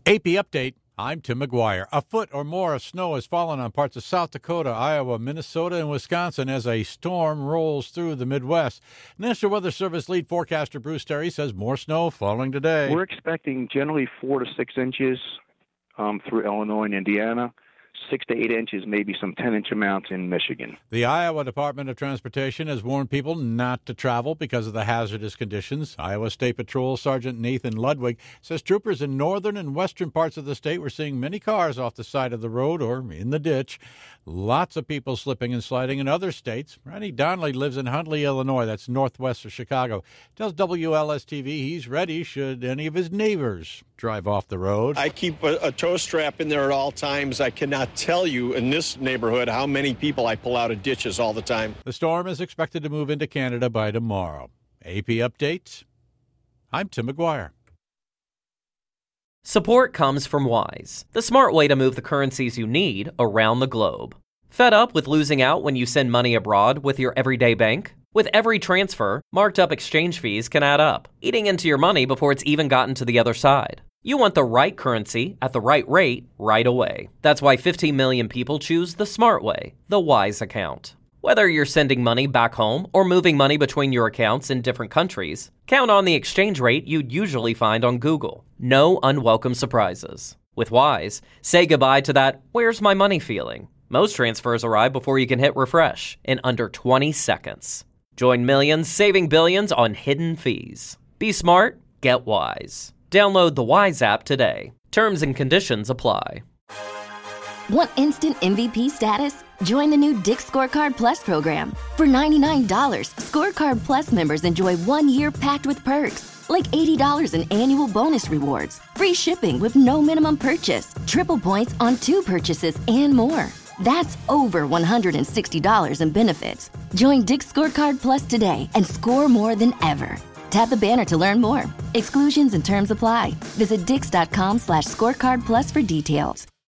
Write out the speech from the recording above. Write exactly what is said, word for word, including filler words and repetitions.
A P Update. I'm Tim McGuire. A foot or more of snow has fallen on parts of South Dakota, Iowa, Minnesota, and Wisconsin as a storm rolls through the Midwest. National Weather Service lead forecaster Bruce Terry says more snow falling today. We're expecting generally four to six inches um, through Illinois and Indiana. Six to eight inches, maybe some ten-inch amounts in Michigan. The Iowa Department of Transportation has warned people not to travel because of the hazardous conditions. Iowa State Patrol Sergeant Nathan Ludwig says troopers in northern and western parts of the state were seeing many cars off the side of the road or in the ditch. Lots of people slipping and sliding in other states. Randy Donnelly lives in Huntley, Illinois. That's northwest of Chicago. Tells W L S T V he's ready should any of his neighbors drive off the road. I keep a, a tow strap in there at all times. I cannot tell you in this neighborhood how many people I pull out of ditches all the time. The storm is expected to move into Canada by tomorrow. A P Update. I'm Tim McGuire. Support comes from Wise, the smart way to move the currencies you need around the globe. Fed up with losing out when you send money abroad with your everyday bank? With every transfer, marked up exchange fees can add up, eating into your money before it's even gotten to the other side. You want the right currency at the right rate right away. That's why fifteen million people choose the smart way, the Wise account. Whether you're sending money back home or moving money between your accounts in different countries, count on the exchange rate you'd usually find on Google. No unwelcome surprises. With Wise, say goodbye to that "where's my money" feeling. Most transfers arrive before you can hit refresh in under twenty seconds. Join millions saving billions on hidden fees. Be smart, get Wise. Download the Wise app today. Terms and conditions apply. Want instant M V P status? Join the new Dick's Scorecard Plus program. For ninety-nine dollars, Scorecard Plus members enjoy one year packed with perks, like eighty dollars in annual bonus rewards, free shipping with no minimum purchase, triple points on two purchases, and more. That's over one hundred sixty dollars in benefits. Join Dick's Scorecard Plus today and score more than ever. Tap the banner to learn more. Exclusions and terms apply. Visit dix.com slash scorecard plus for details.